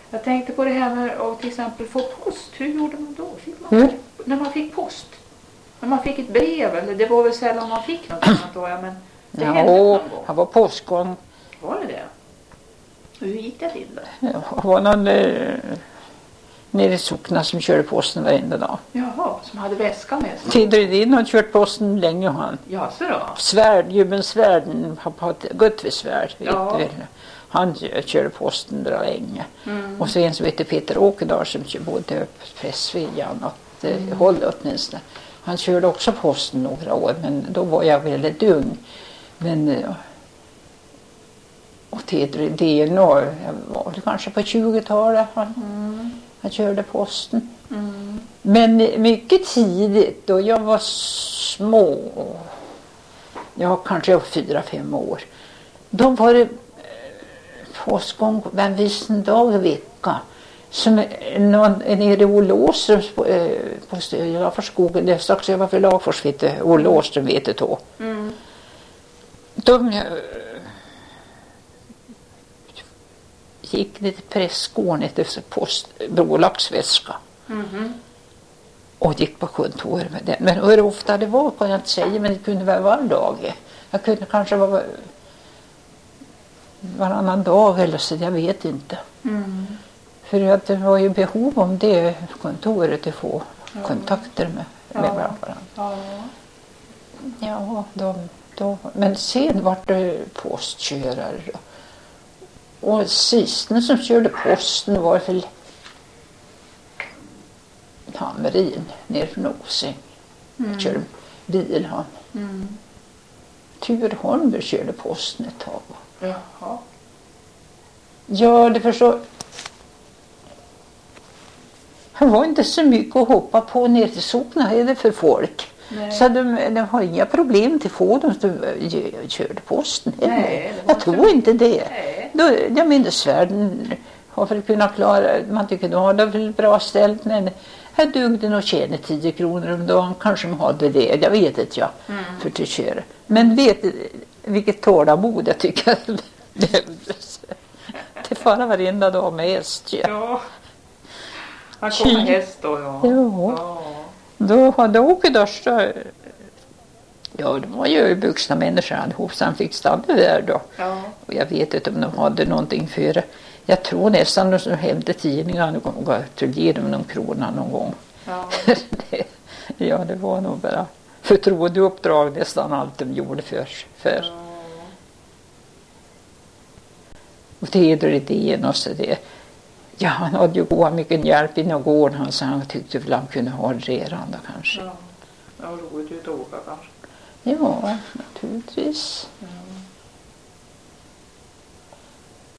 Jag tänkte på det här med att till exempel få post. Hur gjorde man då? När man fick post? När man fick ett brev, eller det var väl sällan man fick något annat då, men det hände någon gång. Det var postgång. Var det det? Hur gick det till då? Det var någon nere i sockna som körde posten varenda dag. Jaha, som hade väska med sig. Tidredin har kört posten länge han. Ja, så då? Svärd, Jubbensvärden har på Guttvisvärd. Ja. Han körde posten där länge. Och så en som heter Peter Åkedal som bodde upp Pressviljan och håll åtminstone. Han körde också posten några år, men då var jag väldigt ung. Men och Tidredin jag var kanske på 20-talet han körde posten. Men mycket tidigt då jag var små, jag kanske var 4-5 år, då var det postgång en viss dag i veckan som nere i Olle Åströms på Lagforsskogen, det är strax över för Lagfors vet Olle Åström vet det då. De gick ner till prästgården efter bolagsväska och gick på kontor med den. Men hur ofta det var kan jag inte säga, men det kunde vara var dag. Jag kunde kanske vara varannan dag eller så, jag vet inte. För att det var ju behov om det kontoret att få kontakter med varandra. Ja, men sen var det postkörare då. Och sisten som körde posten var väl Hamrin ner från Osing. Jag körde bil han. Tur Holmberg körde posten ett tag. Jaha. Ja, det förstår. Han var inte så mycket att hoppa på ner till sockna är det för folk. Nej. Så de har inga problem till att få dem som körde posten. Nej, jag tror inte det. Jag minns världen har väl kunnat klara, man tycker de har det väl bra ställt, men här dugde nog tjäna 10 kronor om dagen, kanske de hade det, jag vet inte jag, för att köra. Men vet vilket tålamod jag tycker behövdes. Det fara varenda dag med häst. Ja, han kom med häst då, ja. Då hade Åkedörsta, ja de var ju vuxna människor allihop, så han fick stanna där då. Ja. Och jag vet inte om de hade någonting för det. Jag tror nästan de hämtade tidningar någon gång och ge dem någon krona någon gång. Ja. Det var nog bara förtroendeuppdrag nästan allt de gjorde för. Ja. Och det är idén och så det. Ja, han hade ju gått mycket hjälp inom gården, så han tyckte väl han kunde ha det redan då kanske. Ja, roligt ut att åka kanske. Ja, naturligtvis.